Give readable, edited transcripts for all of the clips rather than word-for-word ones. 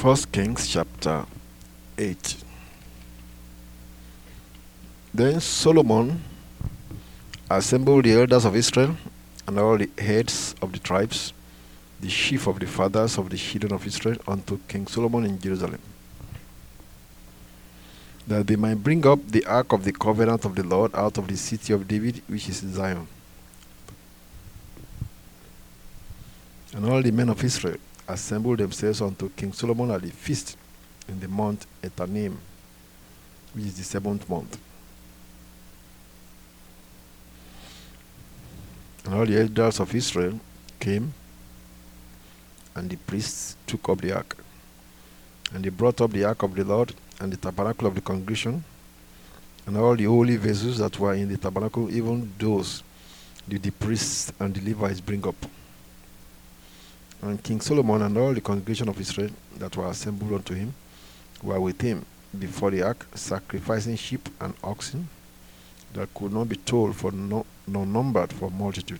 First Kings chapter 8. Then Solomon assembled the elders of Israel and all the heads of the tribes, the chief of the fathers of the children of Israel, unto King Solomon in Jerusalem, that they might bring up the ark of the covenant of the Lord out of the city of David, which is Zion. And all the men of Israel assembled themselves unto King Solomon at the feast in the month Etanim, which is the 7th month. And all the elders of Israel came, and the priests took up the ark. And they brought up the ark of the Lord and the tabernacle of the congregation, and all the holy vessels that were in the tabernacle, even those did the priests and the Levites bring up. And King Solomon and all the congregation of Israel that were assembled unto him were with him before the ark, sacrificing sheep and oxen that could not be told, for nor numbered for multitude.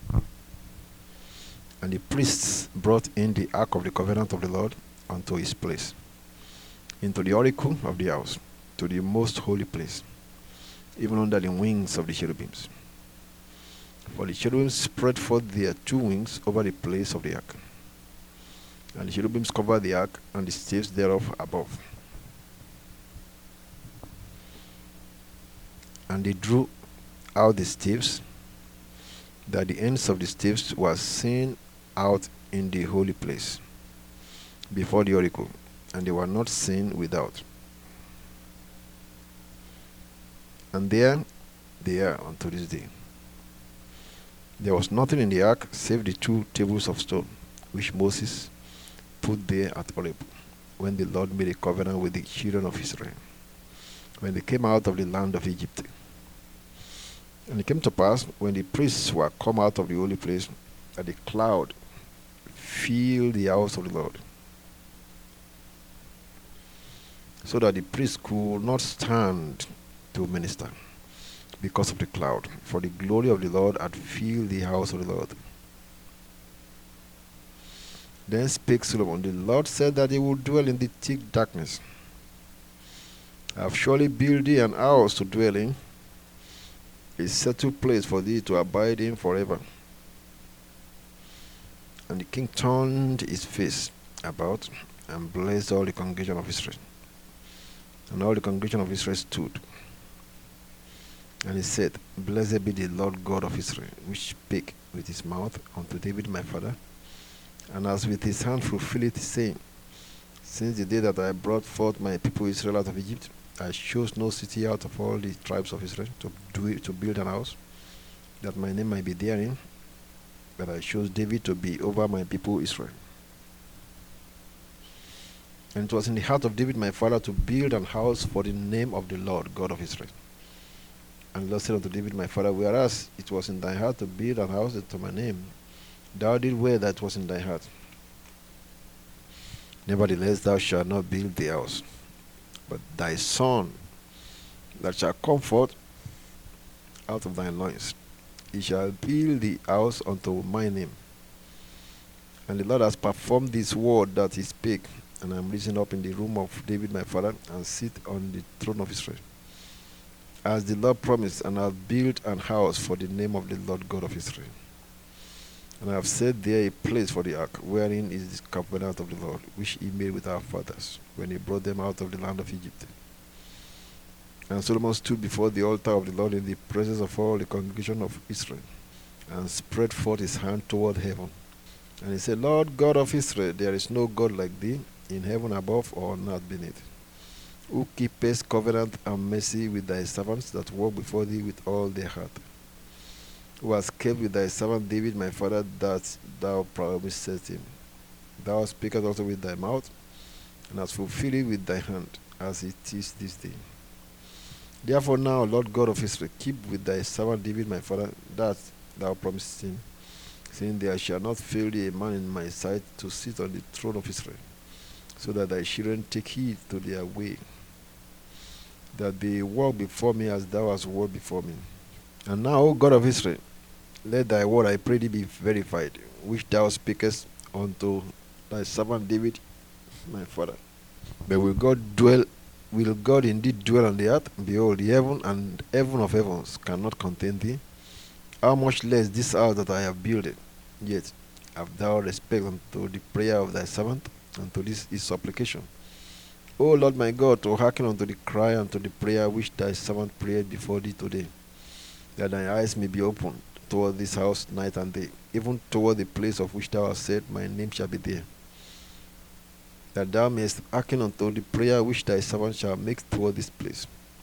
And the priests brought in the ark of the covenant of the Lord unto his place, into the oracle of the house, to the most holy place, even under the wings of the cherubims. For the cherubims spread forth their 2 wings over the place of the ark, and the cherubims covered the ark and the staves thereof above. And they drew out the staves, that the ends of the staves were seen out in the holy place before the oracle, and they were not seen without. And there they are unto this day. There was nothing in the ark save the 2 tables of stone, which Moses put there at Horeb, when the Lord made a covenant with the children of Israel, when they came out of the land of Egypt. And it came to pass, when the priests were come out of the holy place, that the cloud filled the house of the Lord, so that the priests could not stand to minister because of the cloud, for the glory of the Lord had filled the house of the Lord. Then spake Solomon, the Lord said that he would dwell in the thick darkness. I have surely built thee an house to dwell in, a settled place for thee to abide in forever. And the king turned his face about and blessed all the congregation of Israel. And all the congregation of Israel stood. And he said, Blessed be the Lord God of Israel, which spake with his mouth unto David my father, and as with his hand fulfilled, saying, Since the day that I brought forth my people Israel out of Egypt, I chose no city out of all the tribes of Israel to build an house, that my name might be therein, but I chose David to be over my people Israel. And it was in the heart of David my father to build an house for the name of the Lord God of Israel. And the Lord said unto David my father, Whereas it was in thy heart to build an house to my name, thou didst well that was in thy heart. Nevertheless, thou shalt not build the house, but thy son that shall come forth out of thy loins, he shall build the house unto my name. And the Lord has performed this word that he spake, and I am risen up in the room of David my father, and sit on the throne of Israel, as the Lord promised, and I have built an house for the name of the Lord God of Israel. And I have set there a place for the ark, wherein is the covenant of the Lord, which he made with our fathers, when he brought them out of the land of Egypt. And Solomon stood before the altar of the Lord in the presence of all the congregation of Israel, and spread forth his hand toward heaven. And he said, Lord God of Israel, there is no God like thee, in heaven above or on earth beneath, who keepest covenant and mercy with thy servants that walk before thee with all their heart, who hast kept with thy servant David my father that thou promisest him. Thou speakest also with thy mouth, and hast fulfilled it with thy hand, as it is this day. Therefore now, Lord God of Israel, keep with thy servant David my father that thou promisest him, saying, There shall not fail thee a man in my sight to sit on the throne of Israel, so that thy children take heed to their way, that they walk before me as thou hast walked before me. And now, O God of Israel, let thy word, I pray thee, be verified, which thou speakest unto thy servant David my Father. But will God indeed dwell on the earth? Behold, the heaven and heaven of heavens cannot contain thee. How much less this house that I have builded? Yet have thou respect unto the prayer of thy servant, and to this his supplication. O Lord my God, to hearken unto the cry and to the prayer which thy servant prayed before thee today, that thine eyes may be opened toward this house night and day, even toward the place of which thou hast said, my name shall be there. That thou mayest hearken unto the prayer which thy servant shall make toward this place.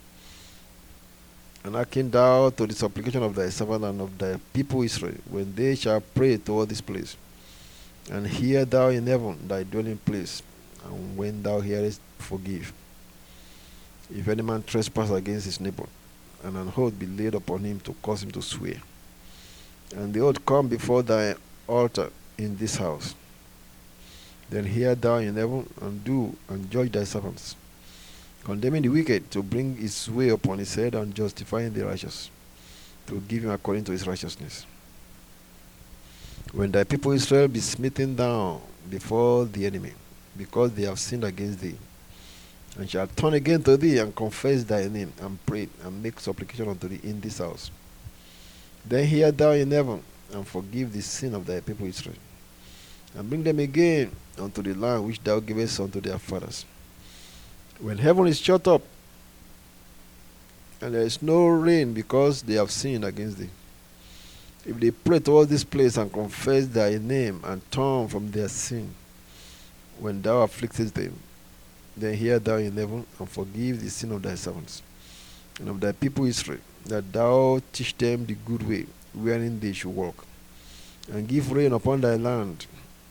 And hearken thou to the supplication of thy servant and of thy people Israel, when they shall pray toward this place. And hear thou in heaven thy dwelling place, and when thou hearest, forgive. If any man trespass against his neighbor, and an oath be laid upon him to cause him to swear, and the oath come before thy altar in this house, then hear thou in heaven, and do and judge thy servants, condemning the wicked to bring his way upon his head, and justifying the righteous to give him according to his righteousness. When thy people Israel be smitten down before the enemy, because they have sinned against thee, and shall turn again to thee, and confess thy name, and pray, and make supplication unto thee in this house, then hear thou in heaven, and forgive the sin of thy people Israel, and bring them again unto the land which thou gavest unto their fathers. When heaven is shut up, and there is no rain because they have sinned against thee, if they pray toward this place and confess thy name and turn from their sin, when thou afflictest them, then hear thou in heaven, and forgive the sin of thy servants and of thy people Israel, that thou teach them the good way wherein they should walk, and give rain upon thy land,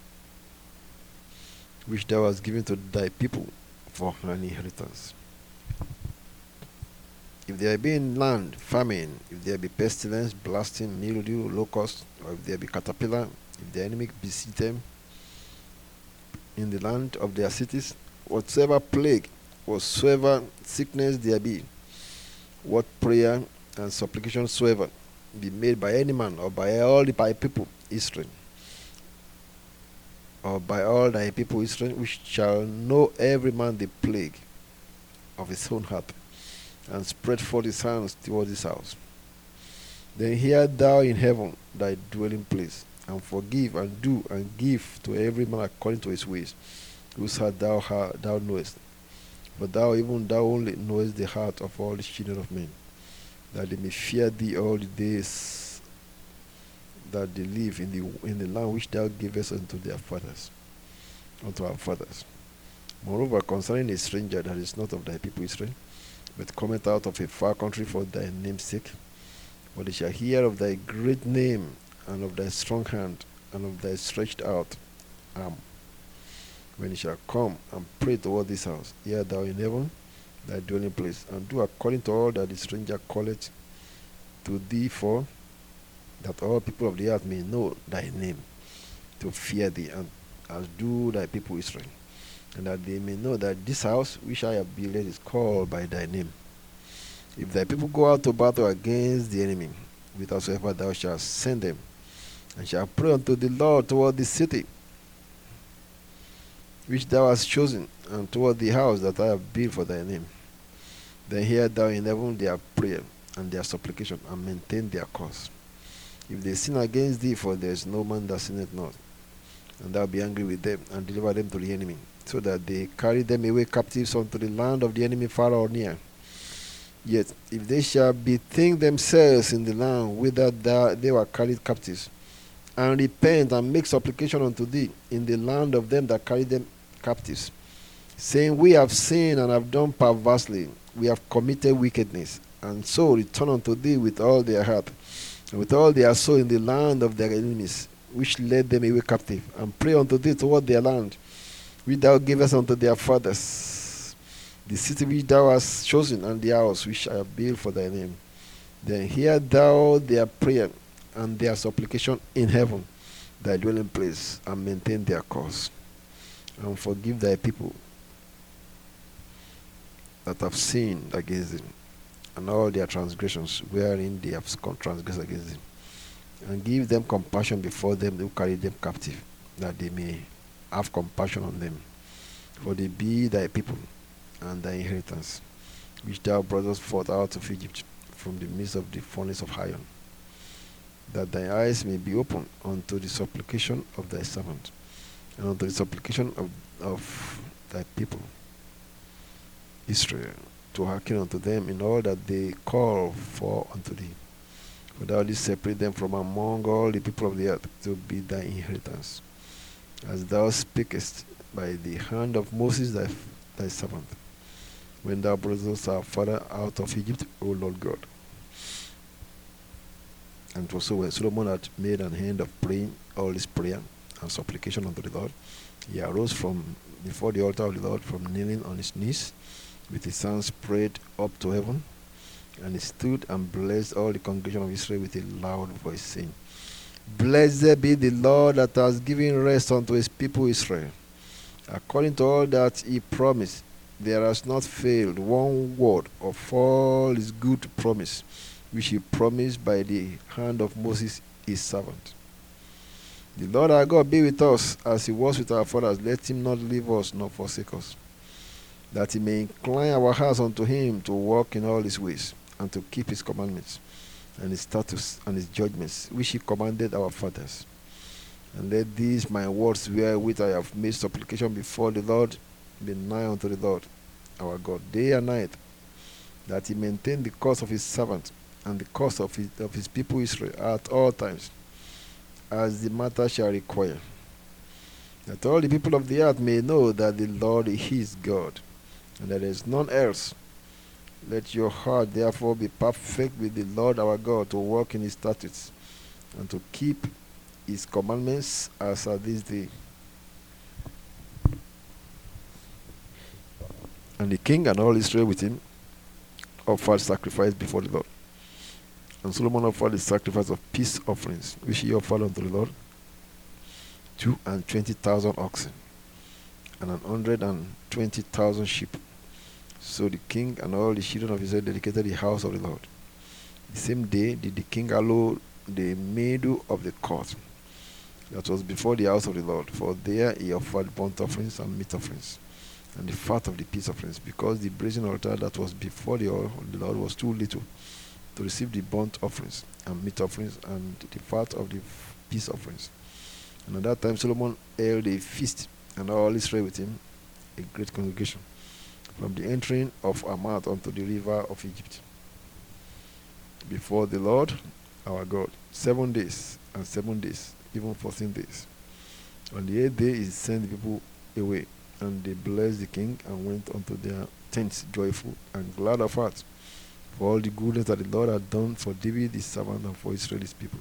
which thou hast given to thy people for an inheritance. If there be in land famine, if there be pestilence, blasting, mildew, locust, or if there be caterpillar, if the enemy besiege them in the land of their cities, whatsoever plague, whatsoever sickness there be, what prayer and supplication soever be made by any man, or by all thy people Israel, or by all thy people Israel, which shall know every man the plague of his own heart, and spread forth his hands toward this house, then hear thou in heaven thy dwelling place, and forgive and do and give to every man according to his ways, whose heart thou knowest. But thou, even thou only, knowest the heart of all the children of men, that they may fear thee all the days that they live in the land which thou gavest unto our fathers. Moreover, concerning a stranger that is not of thy people Israel, but cometh out of a far country for thy name's sake, for they shall hear of thy great name, and of thy strong hand, and of thy stretched out arm, when he shall come and pray toward this house, hear thou in heaven thy dwelling place, and do according to all that the stranger calleth to thee, for that all people of the earth may know thy name, to fear thee, and as do thy people Israel, and that they may know that this house which I have built is called by thy name. If thy people go out to battle against the enemy, whithersoever thou shalt send them, and shall pray unto the Lord toward this city which thou hast chosen, and toward the house that I have built for thy name, then hear thou in heaven their prayer and their supplication, and maintain their cause. If they sin against thee, for there is no man that sinneth not, and thou be angry with them, and deliver them to the enemy, so that they carry them away captives unto the land of the enemy, far or near. Yet if they shall bethink themselves in the land whither they were carried captives, and repent and make supplication unto thee in the land of them that carried them captives, saying, we have sinned and have done perversely, we have committed wickedness, and so return unto thee with all their heart and with all their soul in the land of their enemies, which led them away captive, and pray unto thee toward their land, which thou gavest unto their fathers, the city which thou hast chosen, and the house which I have built for thy name, then hear thou their prayer and their supplication in heaven, thy dwelling place, and maintain their cause, and forgive thy people that have sinned against thee, and all their transgressions wherein they have transgressed against thee, and give them compassion before them who carry them captive, that they may have compassion on them, for they be thy people and thy inheritance, which thou broughtest forth out of Egypt from the midst of the furnace of iron, that thy eyes may be opened unto the supplication of thy servant, and unto the supplication of thy people Israel, to hearken unto them in all that they call for unto thee. For thou didst separate them from among all the people of the earth to be thy inheritance, as thou spakest by the hand of Moses thy servant, when thou broughtest our father out of Egypt, O Lord God. And it was so when Solomon had made an end of praying all his prayer and supplication unto the Lord, he arose from before the altar of the Lord, from kneeling on his knees, with his hands spread up to heaven, and he stood and blessed all the congregation of Israel with a loud voice, saying, Blessed be the Lord that has given rest unto his people Israel. According to all that he promised, there has not failed one word of all his good promise, which he promised by the hand of Moses his servant. The Lord our God be with us as he was with our fathers. Let him not leave us nor forsake us, that he may incline our hearts unto him to walk in all his ways, and to keep his commandments, and his statutes, and his judgments, which he commanded our fathers. And let these my words wherewith I have made supplication before the Lord be nigh unto the Lord our God day and night, that he maintain the cause of his servant and the cause of his people Israel at all times, as the matter shall require, that all the people of the earth may know that the Lord is God, and that there is none else. Let your heart therefore be perfect with the Lord our God, to walk in his statutes, and to keep his commandments as at this day. And the king and all Israel with him offered sacrifice before the Lord. And Solomon offered the sacrifice of peace offerings, which he offered unto the Lord, 220,000 oxen, and 120,000 sheep. So the king and all the children of Israel dedicated the house of the Lord. The same day did the king hallow the middle of the court that was before the house of the Lord, for there he offered burnt offerings and meat offerings, and the fat of the peace offerings, because the brazen altar that was before the Lord was too little to receive the burnt offerings and meat offerings and the fat of the peace offerings. And at that time Solomon held a feast, and all Israel with him, a great congregation, from the entering of Hamath unto the river of Egypt, before the Lord our God, 7 days and 7 days, even 14 days. On the 8th day he sent the people away, and they blessed the king, and went unto their tents joyful and glad of heart, for all the goodness that the Lord had done for David his servant, and for Israel his people.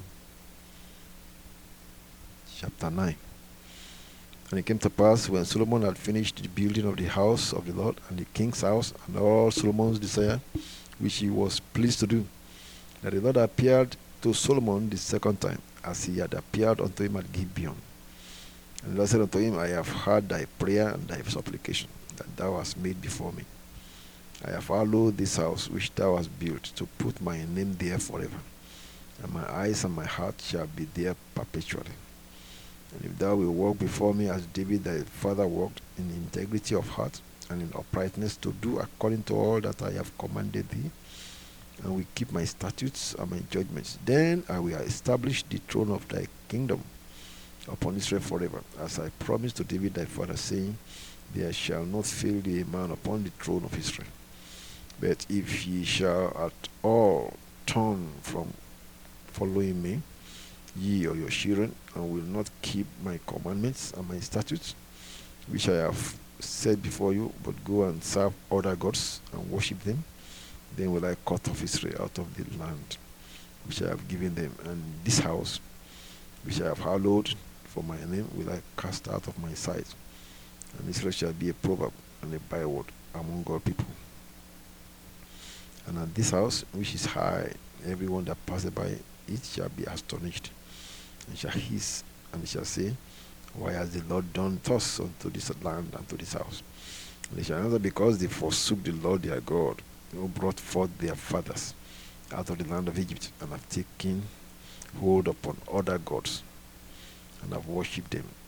Chapter 9. And it came to pass, when Solomon had finished the building of the house of the Lord, and the king's house, and all Solomon's desire, which he was pleased to do, that the Lord appeared to Solomon the second time, as he had appeared unto him at Gibeon. And the Lord said unto him, I have heard thy prayer and thy supplication that thou hast made before me. I have hallowed this house which thou hast built, to put my name there forever, and my eyes and my heart shall be there perpetually. And if thou wilt walk before me as David thy father walked, in integrity of heart and in uprightness, to do according to all that I have commanded thee, and will keep my statutes and my judgments, then I will establish the throne of thy kingdom upon Israel forever, as I promised to David thy father, saying, There shall not fail thee a man upon the throne of Israel. But if ye shall at all turn from following me, ye or your children, and will not keep my commandments and my statutes, which I have set before you, but go and serve other gods and worship them, then will I cut off Israel out of the land which I have given them, and this house which I have hallowed for my name will I cast out of my sight, and Israel shall be a proverb and a byword among all people. And at this house which is high, everyone that passeth by it shall be astonished, and shall hiss, and shall say, Why has the Lord done thus unto this land and to this house? And they shall answer, Because they forsook the Lord their God, who brought forth their fathers out of the land of Egypt, and have taken hold upon other gods, and have worshipped them,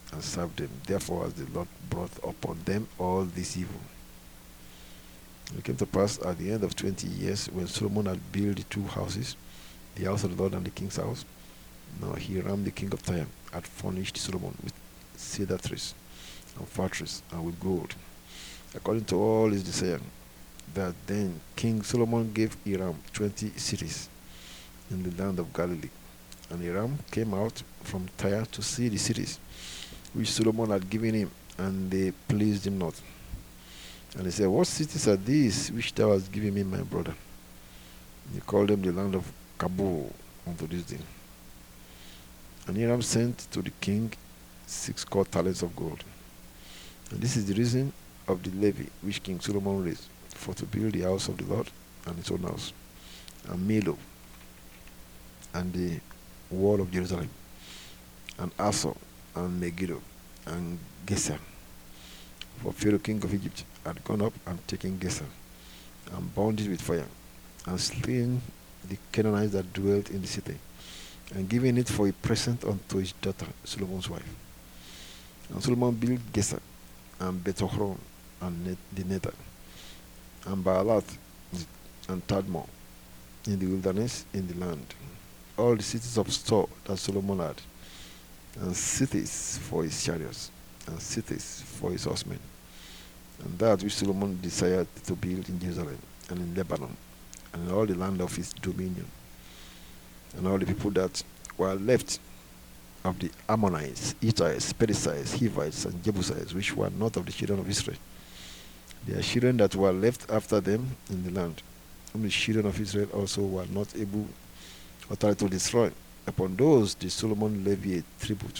and served them. Therefore has the Lord brought upon them all this evil. And it came to pass at the end of 20 years, when Solomon had built the two houses, the house of the Lord and the king's house, now Hiram the king of Tyre had furnished Solomon with cedar trees and fir trees and with gold, according to all his desire. That then King Solomon gave Hiram 20 cities in the land of Galilee. And Hiram came out from Tyre to see the cities which Solomon had given him, and they pleased him not. And he said, What cities are these which thou hast given me, my brother? And he called them the land of Kabul unto this day. And Hiram sent to the king 60 talents of gold. And this is the reason of the levy which King Solomon raised, for to build the house of the Lord and his own house, and Millo, and the wall of Jerusalem, and Asor, and Megiddo, and Geser. For Pharaoh king of Egypt had gone up and taken Geser, and burned it with fire, and slain the Canaanites that dwelt in the city, and given it for a present unto his daughter Solomon's wife. And Solomon built Geser, and Beth-horon, and the Nether, and Baalath, and Tadmor, in the wilderness in the land, all the cities of store that Solomon had, and cities for his chariots, and cities for his horsemen, and that which Solomon desired to build in Jerusalem, and in Lebanon, and in all the land of his dominion, and all the people that were left of the Ammonites, Hittites, Perizzites, Hivites, and Jebusites, which were not of the children of Israel. Their children that were left after them in the land, whom the children of Israel also were not able utterly to destroy. Upon those did Solomon levy a tribute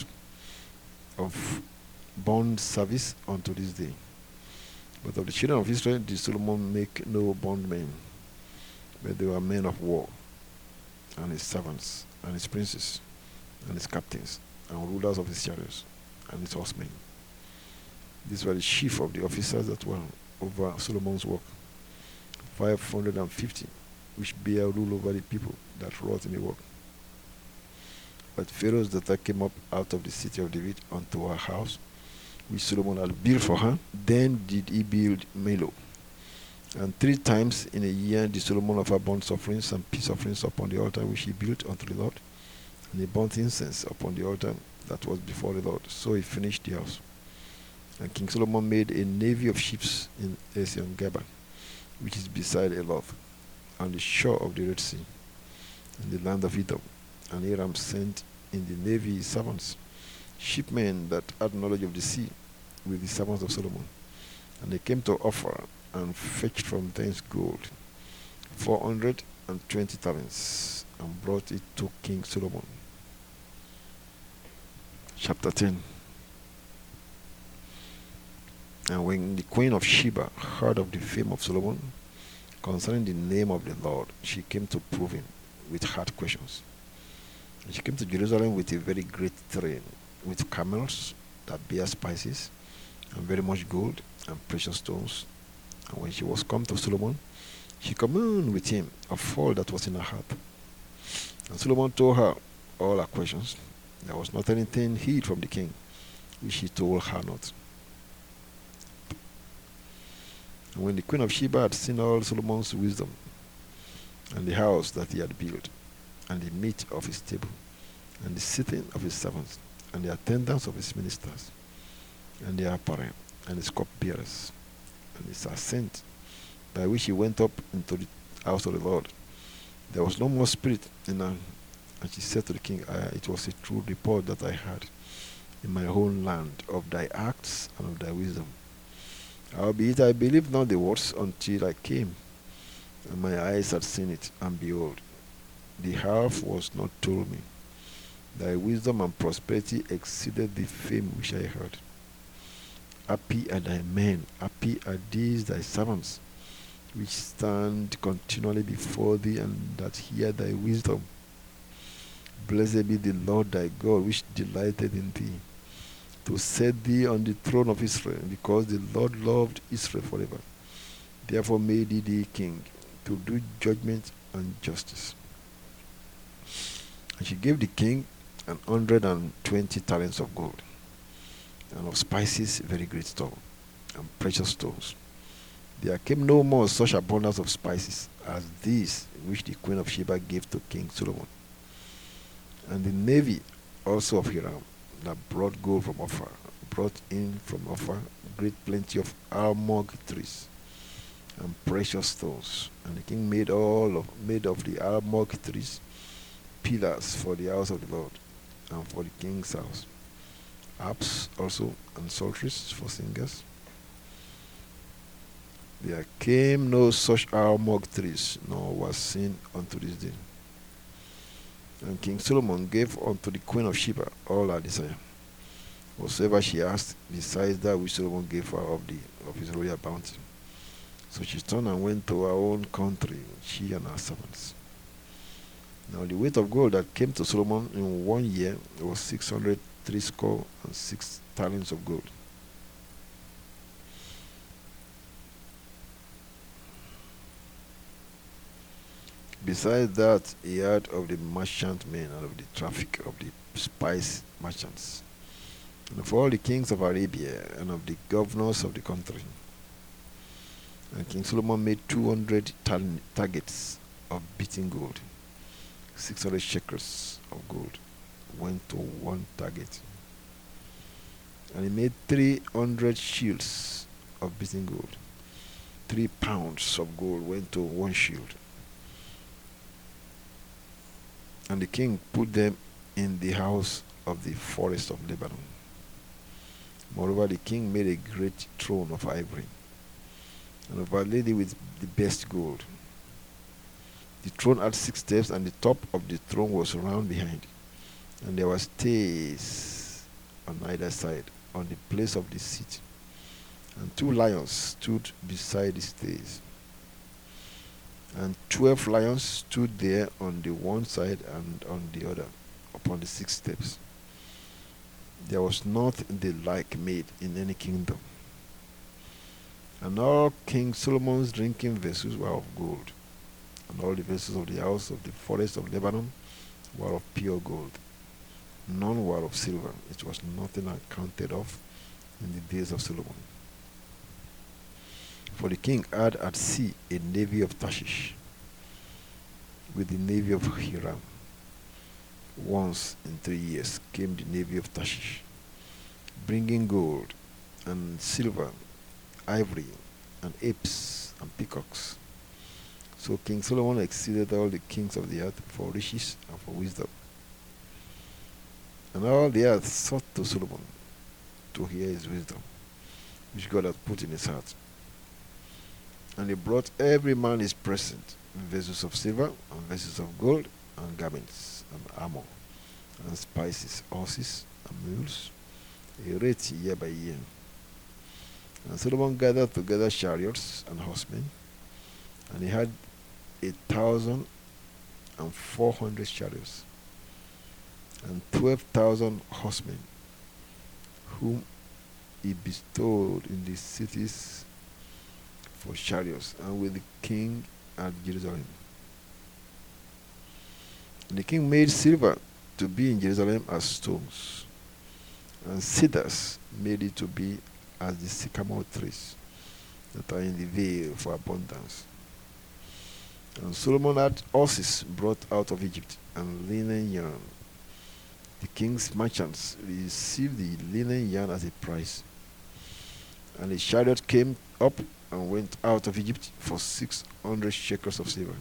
of bond service unto this day. But of the children of Israel did Solomon make no bondmen, but they were men of war, and his servants, and his princes, and his captains, and rulers of his chariots, and his horsemen. These were the chief of the officers that were over Solomon's work, 550, which bear rule over the people that wrought in the work. But Pharaoh's daughter came up out of the city of David unto her house, which Solomon had built for her. Then did he build Millo. And 3 times in a year did Solomon offer burnt offerings and peace offerings upon the altar which he built unto the Lord, and he burnt incense upon the altar that was before the Lord. So he finished the house. And King Solomon made a navy of ships in Ezion-Geber, which is beside Eloth, on the shore of the Red Sea, in the land of Edom. And Hiram sent in the navy his servants, shipmen that had knowledge of the sea, with the servants of Solomon. And they came to offer, and fetched from thence gold, 420 talents, and brought it to King Solomon. Chapter 10. And when the queen of Sheba heard of the fame of Solomon concerning the name of the Lord, she came to prove him with hard questions. And she came to Jerusalem with a very great train, with camels that bear spices, and very much gold, and precious stones. And when she was come to Solomon, she communed with him of all that was in her heart. And Solomon told her all her questions. There was not anything hid from the king, which he told her not. And when the queen of Sheba had seen all Solomon's wisdom, and the house that he had built, and the meat of his table, and the sitting of his servants, and the attendance of his ministers, and their apparel, and his cupbearers, and his ascent, by which he went up into the house of the Lord, there was no more spirit in her. And she said to the king, It was a true report that I had in my own land of thy acts and of thy wisdom. Howbeit I believed not the words until I came, and my eyes had seen it, and behold, the half was not told me. Thy wisdom and prosperity exceeded the fame which I heard. Happy are thy men, happy are these thy servants, which stand continually before thee, and that hear thy wisdom. Blessed be the Lord thy God, which delighted in thee, to set thee on the throne of Israel, because the Lord loved Israel forever. Therefore made he thee king, to do judgment and justice. And she gave the king 120 talents of gold, and of spices very great store, and precious stones. There came no more such abundance of spices as these which the queen of Sheba gave to King Solomon. And the navy also of Hiram that brought gold from Ophir brought in from Ophir great plenty of almug trees and precious stones. And the king made of the almug trees pillars for the house of the Lord and for the king's house, harps also and psalteries for singers. There came no such almug trees, nor was seen unto this day. And King Solomon gave unto the queen of Sheba all her desire, whatsoever she asked, besides that which Solomon gave her of his royal bounty. So she turned and went to her own country, she and her servants. Now the weight of gold that came to Solomon in 1 year was 606 talents of gold. Besides that, he had of the merchantmen and of the traffic of the spice merchants, and of all the kings of Arabia, and of the governors of the country. And King Solomon made 200 targets of beaten gold. 600 shekels of gold went to one target. And he made 300 shields of beaten gold. 3 pounds of gold went to one shield. And the king put them in the house of the forest of Lebanon. Moreover, the king made a great throne of ivory, and overlaid it with the best gold. The throne had 6 steps, and the top of the throne was round behind, and there were stays on either side on the place of the seat, and 2 lions stood beside the stays. And 12 lions stood there on the one side and on the other, upon the 6 steps. There was not the like made in any kingdom. And all King Solomon's drinking vessels were of gold, and all the vessels of the house of the forest of Lebanon were of pure gold. None were of silver. It was nothing accounted of in the days of Solomon. For the king had at sea a navy of Tarshish, with the navy of Hiram. Once in 3 years came the navy of Tarshish, bringing gold and silver, ivory, and apes and peacocks. So King Solomon exceeded all the kings of the earth for riches and for wisdom. And all the earth sought to Solomon to hear his wisdom, which God had put in his heart. And he brought every man his present, vessels of silver, and vessels of gold, and garments, and armor, and spices, horses, and mules, a rate year by year. And Solomon gathered together chariots and horsemen, and he had 1,400 chariots, and 12,000 horsemen, whom he bestowed in the cities for chariots, and with the king at Jerusalem. And the king made silver to be in Jerusalem as stones, and cedars made it to be as the sycamore trees that are in the vale for abundance. And Solomon had horses brought out of Egypt, and linen yarn. The king's merchants received the linen yarn as a price. And the chariot came up and went out of Egypt for 600 shekels of silver,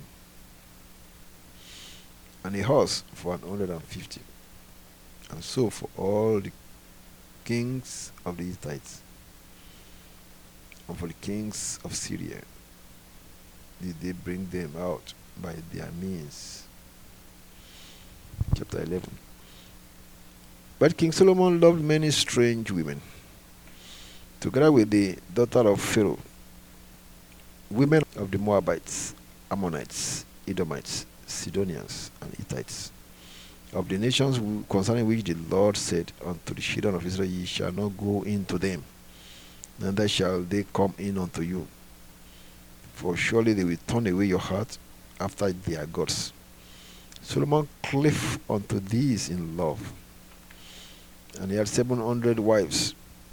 and a horse for 150. And so for all the kings of the Hittites, and for the kings of Syria, did they bring them out by their means. Chapter 11. But King Solomon loved many strange women, together with the daughter of Pharaoh, women of the Moabites, Ammonites, Edomites, Sidonians, and Hittites, of the nations concerning which the Lord said unto the children of Israel, Ye shall not go into them, neither shall they come in unto you. For surely they will turn away your heart after their gods. Solomon clave unto these in love, and he had 700 wives,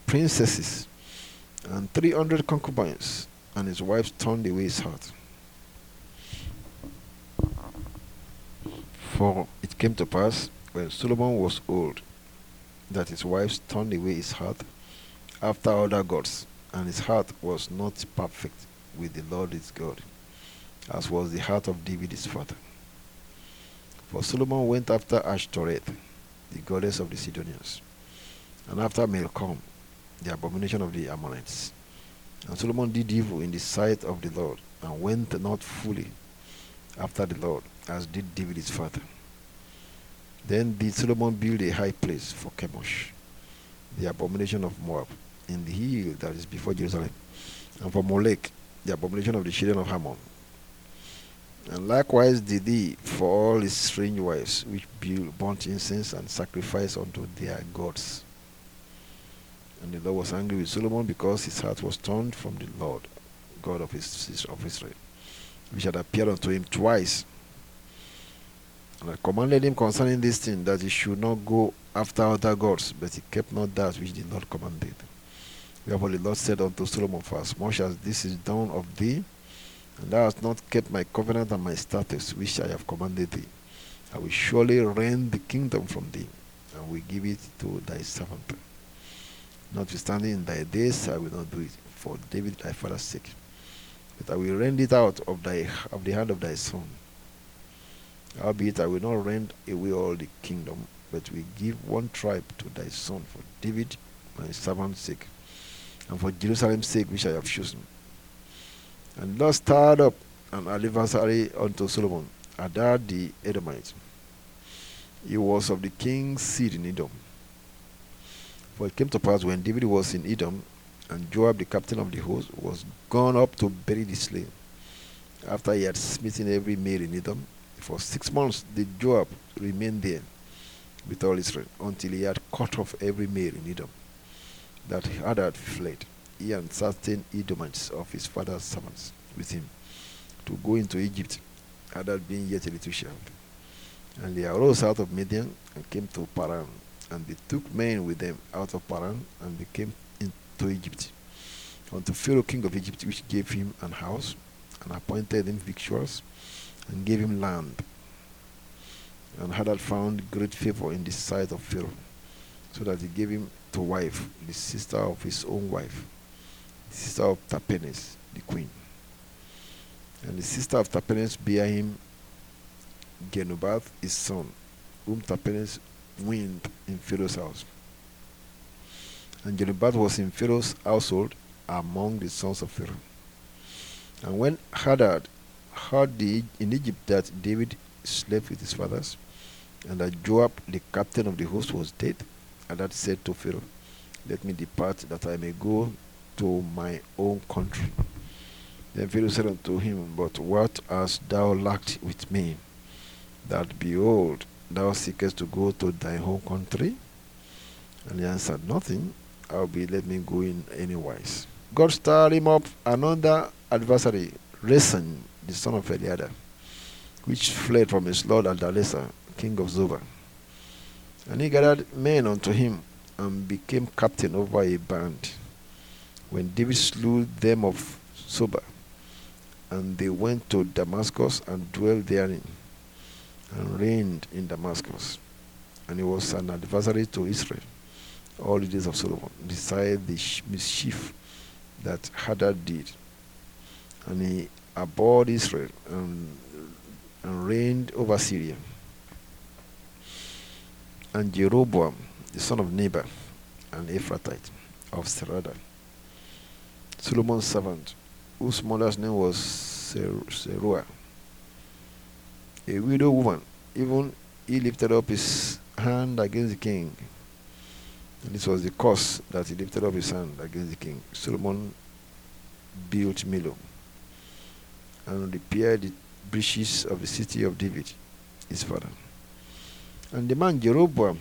princesses and 300 concubines, and his wives turned away his heart. For it came to pass, when Solomon was old, that his wives turned away his heart after other gods, and his heart was not perfect with the Lord his God, as was the heart of David his father. For Solomon went after Ashtoreth, the goddess of the Sidonians, and after Milcom, the abomination of the Ammonites. And Solomon did evil in the sight of the Lord, and went not fully after the Lord, as did David his father. Then did Solomon build a high place for Chemosh, the abomination of Moab, in the hill that is before Jerusalem, and for Molech, the abomination of the children of Hammon. And likewise did he for all his strange wives, which burnt incense and sacrificed unto their gods. And the Lord was angry with Solomon, because his heart was turned from the Lord, God of Israel, which had appeared unto him twice. And I commanded him concerning this thing, that he should not go after other gods, but he kept not that which the Lord commanded. Therefore the Lord said unto Solomon, for as much as this is done of thee, and thou hast not kept my covenant and my statutes which I have commanded thee, I will surely rend the kingdom from thee, and will give it to thy servant. Notwithstanding, in thy days I will not do it, for David thy father's sake, but I will rend it out of the hand of thy son. Howbeit I will not rend away all the kingdom, but will give one tribe to thy son, for David my servant's sake, and for Jerusalem's sake which I have chosen. And thus stirred up an adversary unto Solomon, Hadad the Edomite. He was of the king's seed in Edom. For it came to pass, when David was in Edom, and Joab the captain of the host was gone up to bury the slain, after he had smitten every male in Edom, for 6 months did Joab remain there with all Israel, until he had cut off every male in Edom, that Hadad fled, he and certain Edomites of his father's servants with him, to go into Egypt, Hadad being yet a little child. And they arose out of Midian, and came to Paran, and they took men with them out of Paran, and they came into Egypt, unto Pharaoh king of Egypt, which gave him an house, and appointed him victuals, and gave him land. And Hadad found great favor in the sight of Pharaoh, so that he gave him to wife the sister of his own wife, the sister of Tapenes, the queen. And the sister of Tapenes bare him Genubath his son, whom Tapenes weaned in Pharaoh's house. And Genubath was in Pharaoh's household among the sons of Pharaoh. And when Hadad heard in Egypt that David slept with his fathers, and that Joab the captain of the host was dead, Hadad said to Pharaoh, let me depart, that I may go to my own country. Then Pharaoh said unto him, but what hast thou lacked with me, that behold, thou seekest to go to thy home country? And he answered, nothing, howbeit let me go in any wise. God stirred him up another adversary, Rezin, the son of Eliada, which fled from his lord Adalezer, king of Zobah. And he gathered men unto him, and became captain over a band, when David slew them of Zobah. And they went to Damascus, and dwelt therein, and reigned in Damascus. And he was an adversary to Israel all the days of Solomon, beside the mischief that Hadad did. And he abhorred Israel, and reigned over Syria. And Jeroboam, the son of Nebat, an Ephrathite of Serada, Solomon's servant, whose mother's name was Seruah, a widow woman, even he lifted up his hand against the king. And this was the cause that he lifted up his hand against the king. Solomon built Millo, and repaired the breaches of the city of David, his father. And the man Jeroboam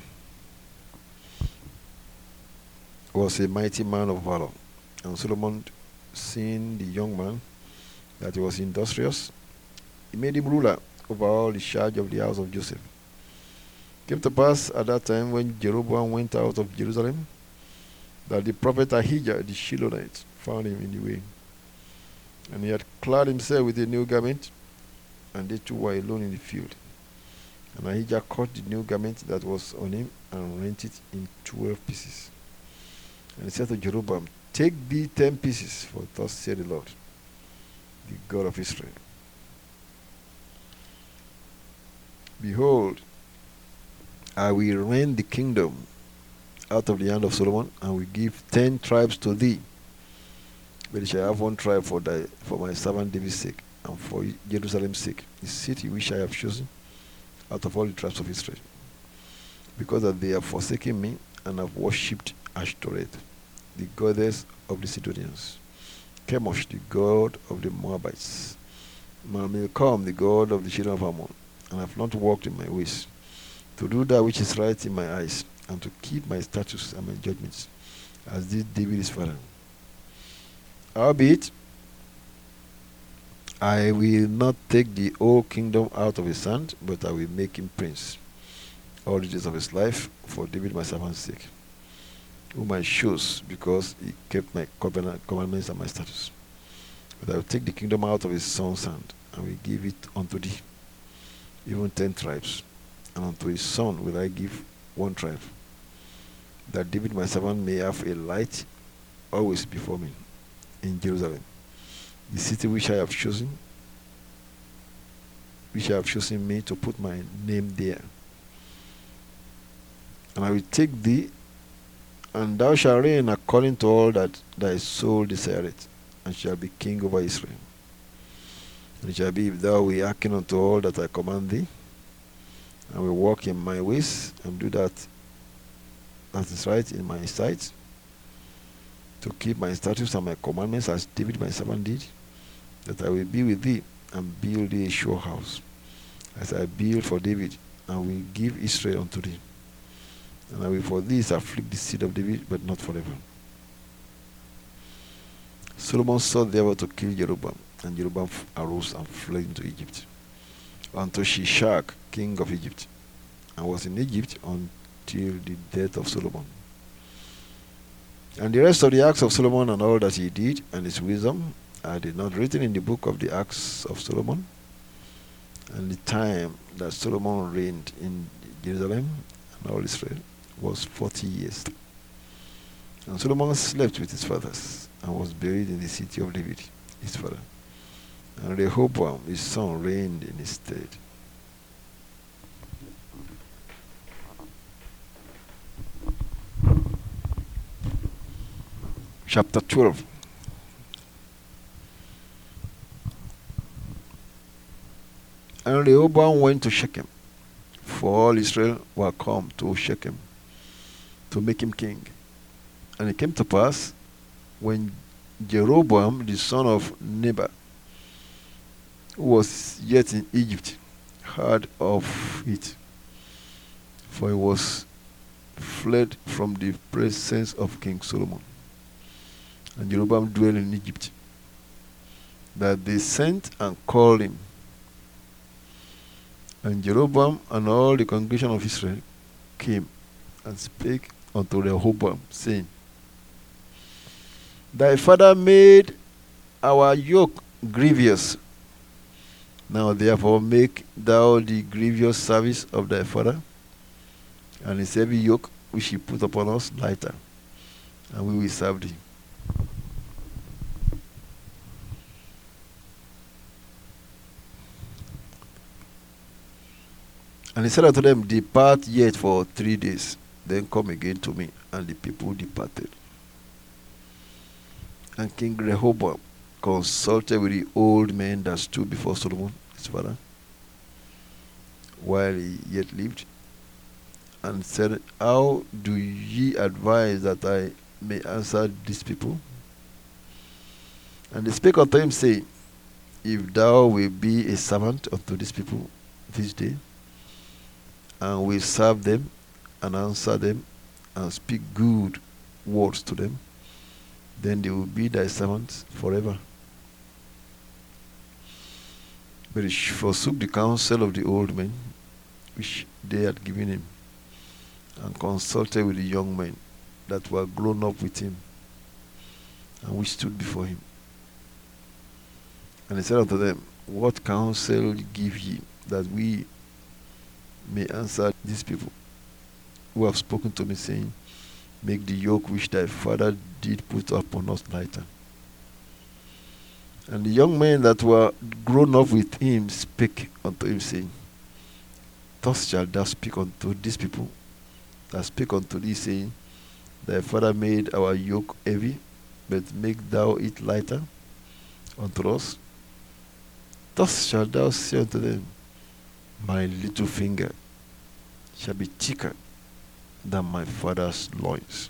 was a mighty man of valor. And Solomon, seeing the young man, that he was industrious, he made him ruler over all the charge of the house of Joseph. It came to pass at that time, when Jeroboam went out of Jerusalem, that the prophet Ahijah the Shilonite found him in the way. And he had clad himself with a new garment, and they two were alone in the field. And Ahijah caught the new garment that was on him and rent it in 12 pieces. And he said to Jeroboam, take thee 10 pieces, for thus said the Lord, the God of Israel. Behold, I will rend the kingdom out of the hand of Solomon, and will give 10 tribes to thee. But he shall have 1 tribe for my servant David's sake, and for Jerusalem's sake, the city which I have chosen out of all the tribes of Israel, because that they have forsaken me and have worshipped Ashtoreth, the goddess of the Sidonians, Chemosh, the god of the Moabites, Milcom, the god of the children of Ammon, and have not walked in my ways, to do that which is right in my eyes, and to keep my statutes and my judgments, as did David his father. Howbeit, I will not take the whole kingdom out of his hand, but I will make him prince all the days of his life, for David my servant's sake, whom I chose, because he kept my commandments and my statutes. But I will take the kingdom out of his son's hand, and will give it unto thee, even 10 tribes, and unto his son will I give 1 tribe, that David my servant may have a light always before me in Jerusalem, the city which I have chosen me to put my name there. And I will take thee, and thou shalt reign according to all that thy soul desireth, and shalt be king over Israel. And it shall be, if thou wilt hearken unto all that I command thee, and will walk in my ways, and do that is right in my sight, to keep my statutes and my commandments, as David my servant did, that I will be with thee, and build thee a sure house, as I built for David, and will give Israel unto thee. And I will for this afflict the seed of David, but not forever. Solomon sought therefore to kill Jeroboam, and Jeroboam arose and fled into Egypt, unto Shishak, king of Egypt, and was in Egypt until the death of Solomon. And the rest of the acts of Solomon, and all that he did, and his wisdom, are they not written in the book of the acts of Solomon? And the time that Solomon reigned in Jerusalem and all Israel was 40 years. And Solomon slept with his fathers, and was buried in the city of David, his father. And Rehoboam, his son, reigned in his stead. Chapter 12. And Rehoboam went to Shechem, for all Israel were come to Shechem to make him king. And it came to pass, when Jeroboam the son of Nebat, who was yet in Egypt, heard of it, for he was fled from the presence of King Solomon, and Jeroboam dwelt in Egypt, that they sent and called him. And Jeroboam and all the congregation of Israel came and spake unto Rehoboam, saying, Thy father made our yoke grievous. Now therefore make thou the grievous service of thy father, and his heavy yoke which he put upon us lighter, and we will serve thee. And he said unto them, Depart yet for 3 days, then come again to me. And the people departed. And King Rehoboam consulted with the old men that stood before Solomon, his father, while he yet lived, and said, How do ye advise that I may answer these people? And they spake unto him, saying, If thou wilt be a servant unto these people this day, and will serve them, and answer them, and speak good words to them, then they will be thy servants forever. But he forsook the counsel of the old men, which they had given him, and consulted with the young men, that were grown up with him, and which stood before him. And he said unto them, What counsel give ye, that we may answer these people who have spoken to me, saying, Make the yoke which thy father did put upon us lighter? And the young men that were grown up with him spake unto him, saying, Thus shalt thou speak unto these people that speak unto thee, saying, Thy father made our yoke heavy, but make thou it lighter unto us. Thus shalt thou say unto them, My little finger shall be thicker than my father's loins.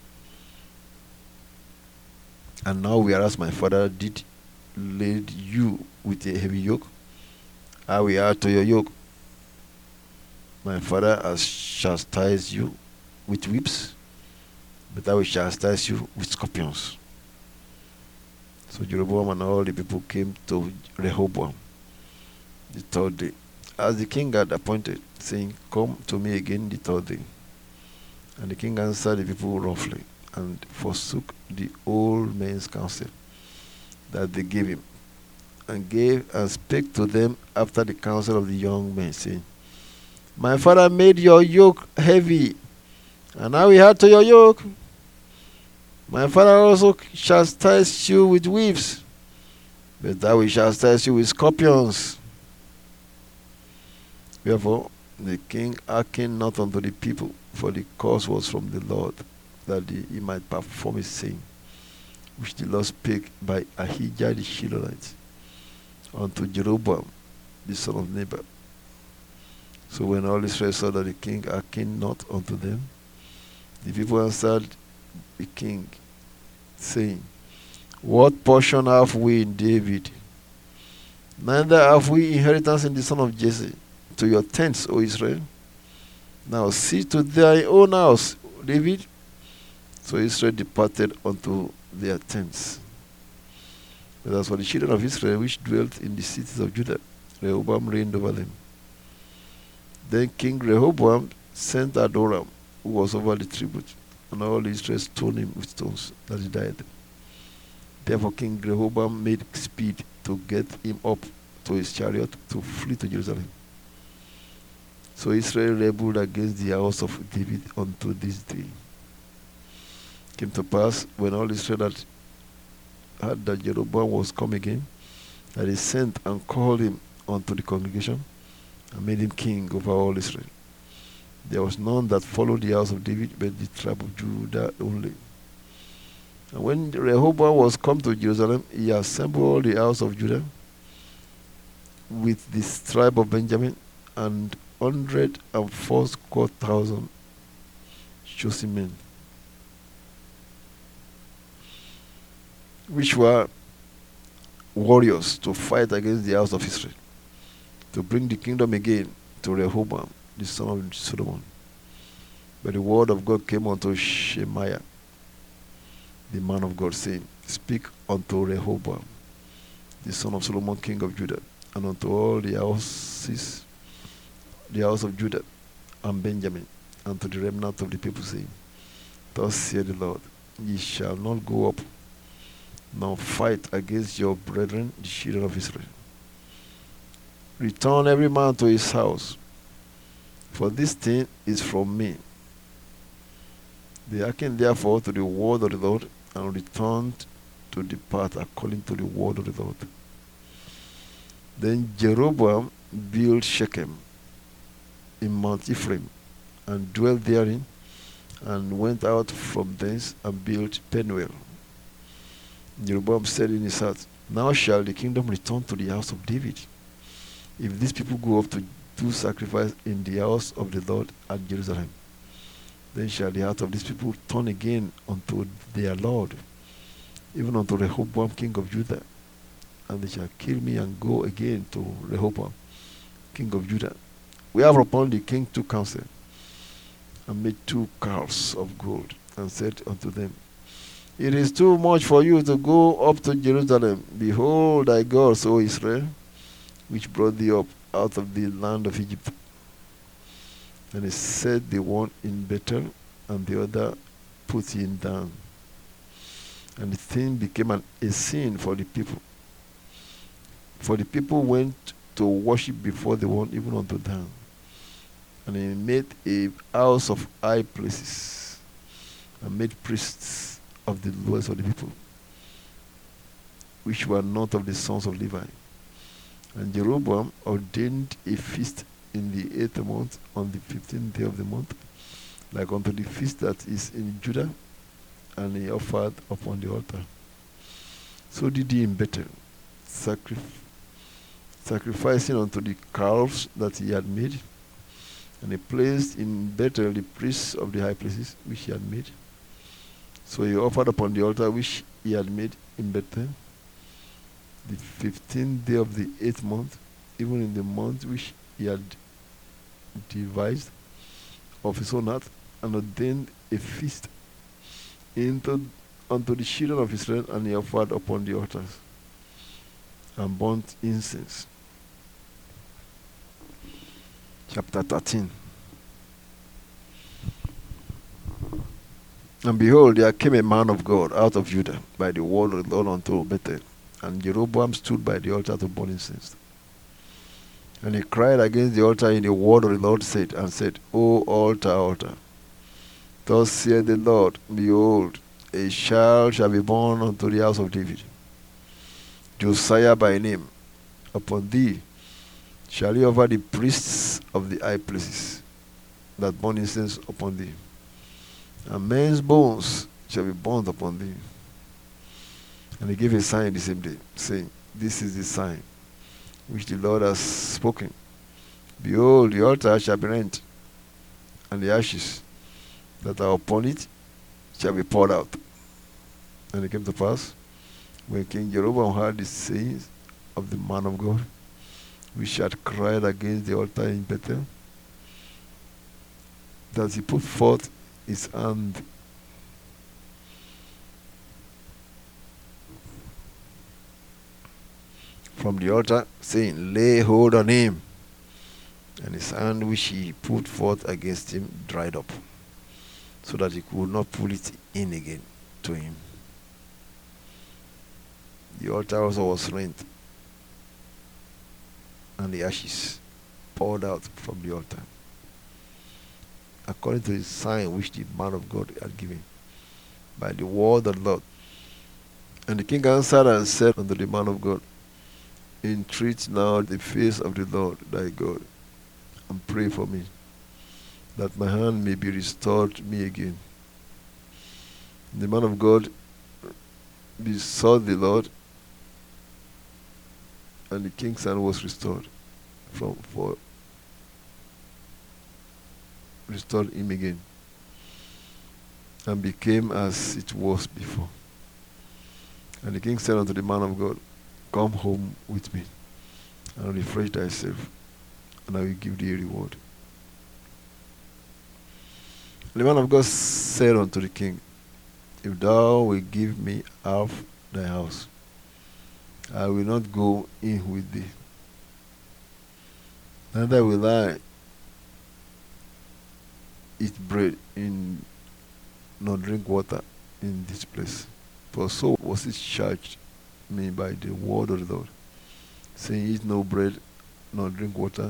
And now, whereas my father did lead you with a heavy yoke, I will add to your yoke. My father has chastised you with whips, but I will chastise you with scorpions. So Jeroboam and all the people came to Rehoboam the third day, as the king had appointed, saying, Come to me again the third day. And the king answered the people roughly, and forsook the old men's counsel that they gave him, and spake to them after the counsel of the young men, saying, My father made your yoke heavy, and I will add to your yoke. My father also chastised you with whips, but I will chastise you with scorpions. Therefore the king hearkened not unto the people, for the cause was from the Lord, that he might perform his saying, which the Lord spake by Ahijah the Shilonite unto Jeroboam the son of Nebat. So when all Israel saw that the king hearkened not unto them, the people answered the king, saying, What portion have we in David? Neither have we inheritance in the son of Jesse. To your tents, O Israel. Now see to thy own house, David. So Israel departed unto their tents. But as for the children of Israel which dwelt in the cities of Judah, Rehoboam reigned over them. Then King Rehoboam sent Adoram, who was over the tribute, and all Israel stoned him with stones, that he died. Therefore King Rehoboam made speed to get him up to his chariot to flee to Jerusalem. So Israel rebelled against the house of David unto this day. It came to pass, when all Israel had heard that Jeroboam was come again, that he sent and called him unto the congregation, and made him king over all Israel. There was none that followed the house of David, but the tribe of Judah only. And when Rehoboam was come to Jerusalem, he assembled all the house of Judah with the tribe of Benjamin, and 180,000 chosen men, which were warriors to fight against the house of Israel, to bring the kingdom again to Rehoboam, the son of Solomon. But the word of God came unto Shemaiah, the man of God, saying, Speak unto Rehoboam, the son of Solomon, king of Judah, and unto all the houses, the house of Judah and Benjamin, and to the remnant of the people, saying, Thus saith the Lord, Ye shall not go up, nor fight against your brethren, the children of Israel. Return every man to his house, for this thing is from me. They hearkened therefore to the word of the Lord, and returned to depart according to the word of the Lord. Then Jeroboam built Shechem in Mount Ephraim, and dwelt therein, and went out from thence and built Penuel. Jeroboam said in his heart, Now shall the kingdom return to the house of David, if these people go up to do sacrifice in the house of the Lord at Jerusalem. Then shall the heart of these people turn again unto their Lord, even unto Rehoboam king of Judah, and they shall kill me and go again to Rehoboam king of Judah. Whereupon the king took counsel, and made 2 calves of gold, and said unto them, It is too much for you to go up to Jerusalem. Behold thy gods, O Israel, which brought thee up out of the land of Egypt. And he set the one in Bethel, and the other put him down. And the thing became a sin for the people. For the people went to worship before they went even unto down. And he made a house of high places and made priests of the lowest of the people, which were not of the sons of Levi. And Jeroboam ordained a feast in the 8th month on the 15th day of the month, like unto the feast that is in Judah, and he offered upon the altar. So did he in Bethel, sacrificing unto the calves that he had made. And he placed in Bethel the priests of the high places which he had made. So he offered upon the altar which he had made in Bethel, the 15th day of the 8th month, even in the month which he had devised of his own heart, and ordained a feast unto the children of Israel, and he offered upon the altars and burnt incense. Chapter 13. And behold, there came a man of God out of Judah by the word of the Lord unto Bethel. And Jeroboam stood by the altar to burn incense. And he cried against the altar in the word of the Lord said, O altar, altar, thus saith the Lord, behold, a child shall be born unto the house of David, Josiah by name. Upon thee shall he offer the priests of the high places that burn incense upon thee. And men's bones shall be burnt upon thee. And he gave a sign the same day, saying, This is the sign which the Lord has spoken. Behold, the altar shall be rent, and the ashes that are upon it shall be poured out. And it came to pass, when King Jeroboam heard the sayings of the man of God, which had cried against the altar in Bethel, that he put forth his hand from the altar, saying, Lay hold on him. And his hand which he put forth against him dried up, so that he could not pull it in again to him. The altar also was rent, and the ashes poured out from the altar, according to the sign which the man of God had given by the word of the Lord. And the king answered and said unto the man of God, Entreat now the face of the Lord thy God, and pray for me, that my hand may be restored to me again. And the man of God besought the Lord, and the king's hand was restored restored him again, and became as it was before. And the king said unto the man of God, Come home with me, and refresh thyself, and I will give thee a reward. And the man of God said unto the king, If thou wilt give me half thy house, I will not go in with thee, neither will I eat bread nor drink water in this place. For so was it charged me by the word of the Lord, saying, Eat no bread nor drink water,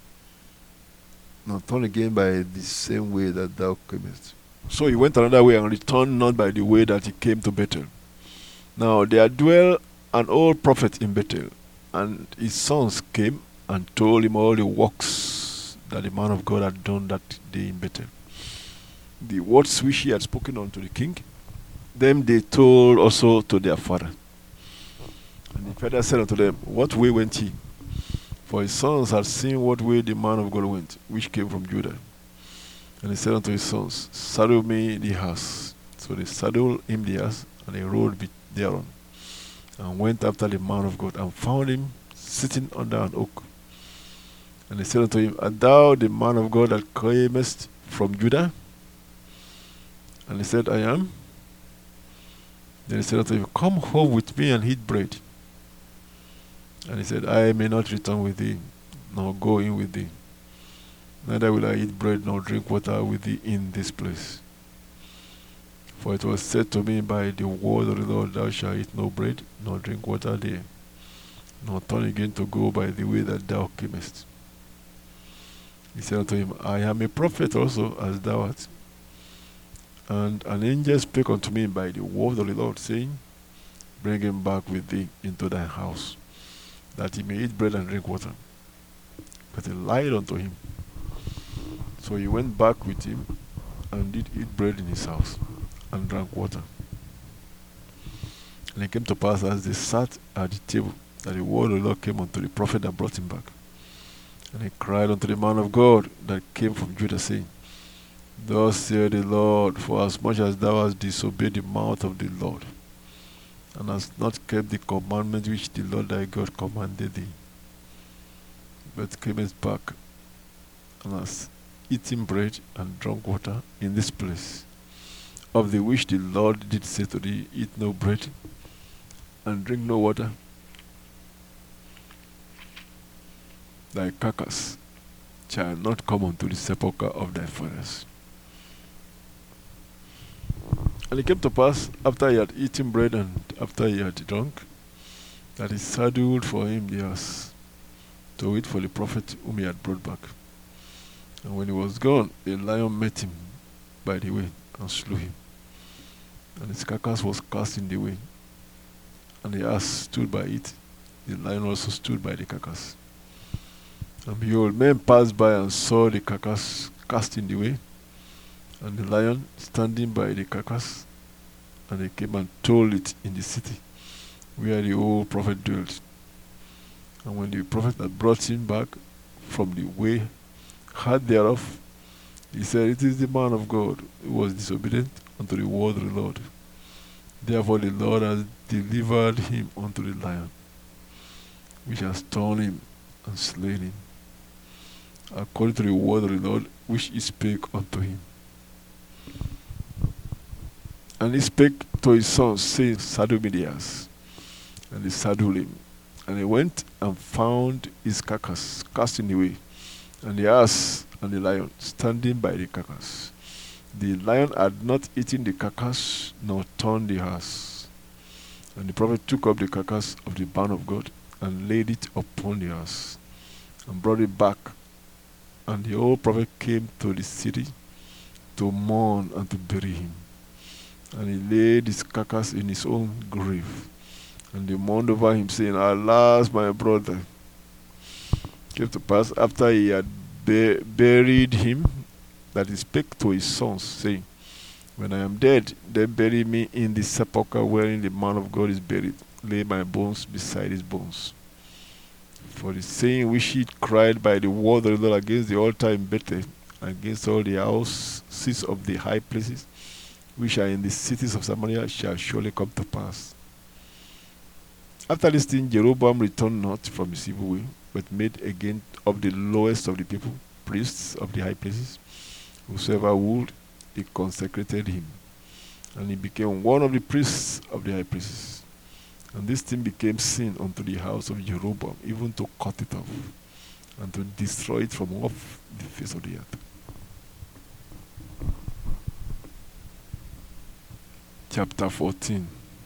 nor turn again by the same way that thou camest. So he went another way and returned not by the way that he came to Bethel. Now there dwelt an old prophet in Bethel, and his sons came and told him all the works that the man of God had done that day in Bethel. The words which he had spoken unto the king, them they told also to their father. And the father said unto them, What way went he? For his sons had seen what way the man of God went, which came from Judah. And he said unto his sons, Saddle me the ass. So they saddled him the ass, and he rode thereon, and went after the man of God, and found him sitting under an oak. And he said unto him, Art thou the man of God that camest from Judah? And he said, I am. Then he said unto him, Come home with me and eat bread. And he said, I may not return with thee, nor go in with thee, neither will I eat bread nor drink water with thee in this place. For it was said to me by the word of the Lord, thou shalt eat no bread, nor drink water there, nor turn again to go by the way that thou camest. He said unto him, I am a prophet also, as thou art. And an angel spake unto me by the word of the Lord, saying, bring him back with thee into thy house, that he may eat bread and drink water. But he lied unto him. So he went back with him, and did eat bread in his house, and drank water. And it came to pass, as they sat at the table, that the word of the Lord came unto the prophet that brought him back. And he cried unto the man of God that came from Judah, saying, thus saith the Lord, for as much as thou hast disobeyed the mouth of the Lord, and hast not kept the commandment which the Lord thy God commanded thee, but camest back, and hast eaten bread and drunk water in this place, of the which the Lord did say to thee, eat no bread and drink no water, thy carcass shall not come unto the sepulchre of thy fathers. And it came to pass, after he had eaten bread and after he had drunk, that he saddled for him the ass to wait for the prophet whom he had brought back. And when he was gone, a lion met him by the way and slew him. And his carcass was cast in the way, and the ass stood by it. The lion also stood by the carcass. And behold, men passed by and saw the carcass cast in the way, and the lion standing by the carcass. And they came and told it in the city where the old prophet dwelt. And when the prophet that brought him back from the way heard thereof, he said, it is the man of God who was disobedient unto the word of the Lord. Therefore the Lord has delivered him unto the lion, which has torn him and slain him, according to the word of the Lord which he spake unto him. And he spake to his sons, saying, saddle me the ass. And they saddled him. And he went and found his carcass cast in the way, and the ass and the lion standing by the carcass. The lion had not eaten the carcass, nor torn the ass. And the prophet took up the carcass of the man of God, and laid it upon the ass, and brought it back. And the old prophet came to the city to mourn and to bury him. And he laid his carcass in his own grave. And they mourned over him, saying, alas, my brother. It came to pass, after he had buried him, that he spake to his sons, saying, when I am dead, then bury me in the sepulchre wherein the man of God is buried. Lay my bones beside his bones. For the saying which he cried by the word of the Lord against the altar in Bethel, against all the houses of the high places, which are in the cities of Samaria, shall surely come to pass. After this thing, Jeroboam returned not from his evil way, but made again of the lowest of the people priests of the high places. Whosoever would, he consecrated him, and he became one of the priests of the high places. And this thing became sin unto the house of Jeroboam, even to cut it off, and to destroy it from off the face of the earth. Chapter 14.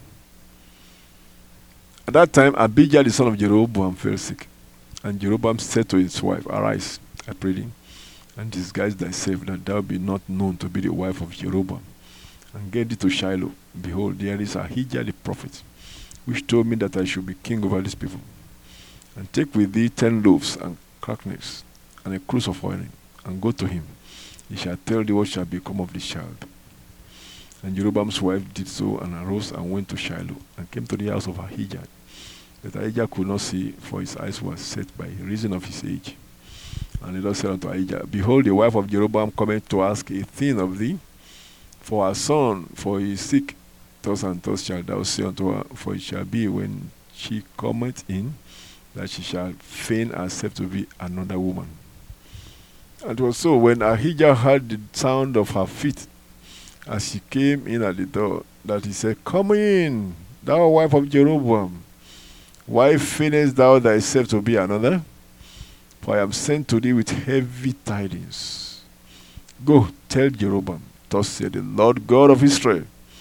At that time, Abijah the son of Jeroboam fell sick. And Jeroboam said to his wife, arise, I pray thee, and disguise thyself, that thou be not known to be the wife of Jeroboam, and get thee to Shiloh. Behold, there is Ahijah the prophet, which told me that I should be king over this people. And take with thee 10 loaves and cracknels, and a cruse of oil, and go to him. He shall tell thee what shall become of this child. And Jeroboam's wife did so, and arose and went to Shiloh, and came to the house of Ahijah. But Ahijah could not see, for his eyes were set by reason of his age. And the Lord said unto Ahijah, behold, the wife of Jeroboam cometh to ask a thing of thee for her son, for he is sick. Thus and thus shalt thou say unto her, for it shall be when she cometh in, that she shall feign herself to be another woman. And it was so, when Ahijah heard the sound of her feet, as she came in at the door, that he said, come in, thou wife of Jeroboam. Why feignest thou thyself to be another? For I am sent to thee with heavy tidings. Go, tell Jeroboam, thus saith the Lord God of Israel,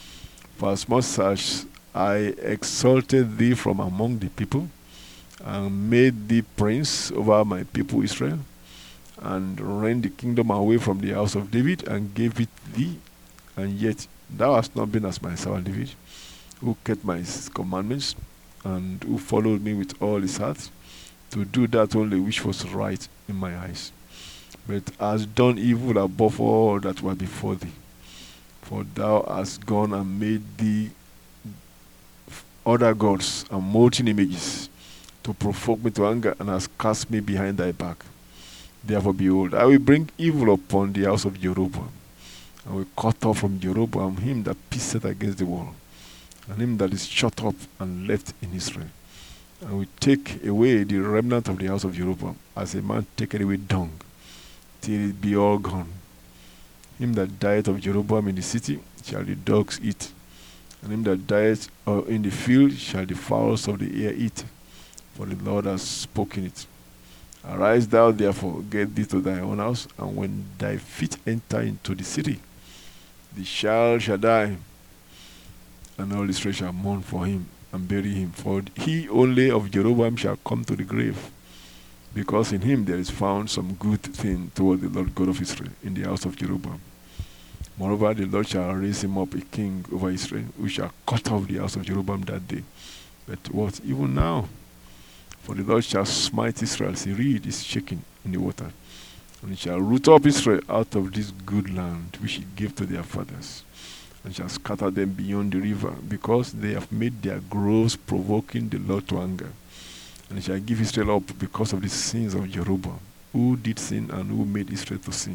For as much as I exalted thee from among the people, and made thee prince over my people Israel, and rent the kingdom away from the house of David, and gave it thee, and yet thou hast not been as my servant David, who kept my commandments, and who followed me with all his heart, to do that only which was right in my eyes. But hast done evil above all that were before thee. For thou hast gone and made thee other gods and molten images, to provoke me to anger, and hast cast me behind thy back. Therefore, behold, I will bring evil upon the house of Jeroboam, and will cut off from Jeroboam him that pisseth against the wall, and him that is shut up and left in Israel. And will take away the remnant of the house of Jeroboam, as a man taketh away dung, till it be all gone. Him that dieth of Jeroboam in the city shall the dogs eat, and him that dieth in the field shall the fowls of the air eat, for the Lord has spoken it. Arise thou therefore, get thee to thy own house, and when thy feet enter into the city, the child shall die, and all Israel shall mourn for him, and bury him. For he only of Jeroboam shall come to the grave, because in him there is found some good thing toward the Lord God of Israel, in the house of Jeroboam. Moreover, the Lord shall raise him up a king over Israel, who shall cut off the house of Jeroboam that day. But what? Even now. For the Lord shall smite Israel as a reed is shaken in the water, and he shall root up Israel out of this good land which he gave to their fathers, and shall scatter them beyond the river, because they have made their groves provoking the Lord to anger. And he shall give Israel up because of the sins of Jeroboam, who did sin and who made Israel to sin.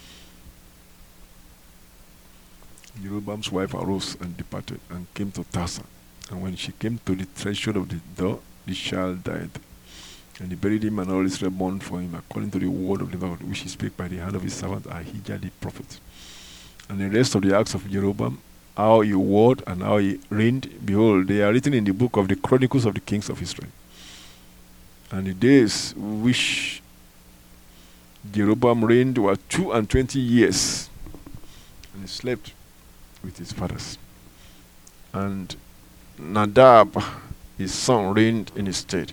Jeroboam's wife arose and departed, and came to Tirzah. And when she came to the threshold of the door, the child died. And he buried him, and all Israel mourned for him, according to the word of the Lord, which he spake by the hand of his servant Ahijah the prophet. And the rest of the acts of Jeroboam, how he warred and how he reigned, behold, they are written in the book of the Chronicles of the kings of Israel. And the days which Jeroboam reigned were 22 years, and he slept with his fathers. And Nadab, his son, reigned in his stead.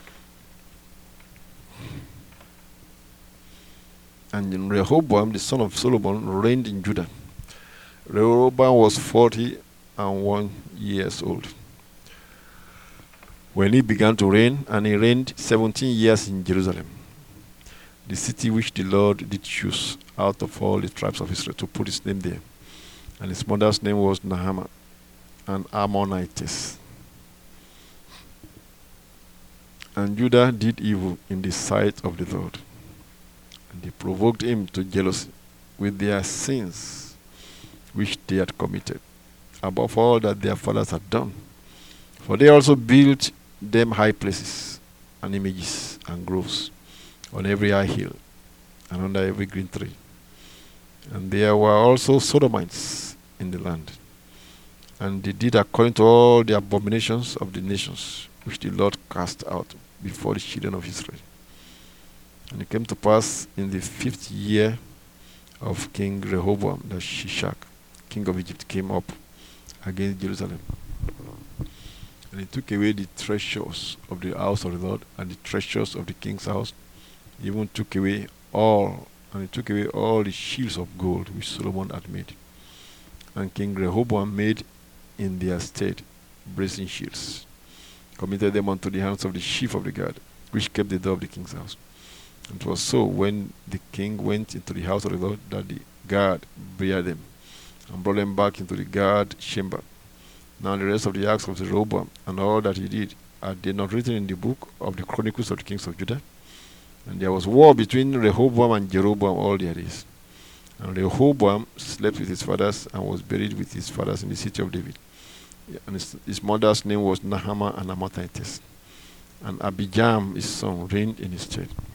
And Rehoboam, the son of Solomon, reigned in Judah. Rehoboam was 41 years old when he began to reign, and he reigned 17 years in Jerusalem, the city which the Lord did choose out of all the tribes of Israel to put his name there. And his mother's name was Nahama, an Ammonitess. And Judah did evil in the sight of the Lord, and they provoked him to jealousy with their sins which they had committed, above all that their fathers had done. For they also built them high places, and images, and groves, on every high hill, and under every green tree. And there were also Sodomites in the land. And they did according to all the abominations of the nations, which the Lord cast out before the children of Israel. And it came to pass in the 5th year of King Rehoboam that Shishak, king of Egypt, came up against Jerusalem. And he took away the treasures of the house of the Lord, and the treasures of the king's house. He even took away all, and he took away all the shields of gold which Solomon had made. And King Rehoboam made in their stead brazen shields, committed them unto the hands of the chief of the guard, which kept the door of the king's house. And it was so, when the king went into the house of the Lord, that the guard bare them, and brought them back into the guard chamber. Now the rest of the acts of Jeroboam, and all that he did, are they not written in the book of the Chronicles of the kings of Judah? And there was war between Rehoboam and Jeroboam all their days. And Rehoboam slept with his fathers, and was buried with his fathers in the city of David. And his mother's name was Nahama, an Ammonitess. And Abijam, his son, reigned in his stead.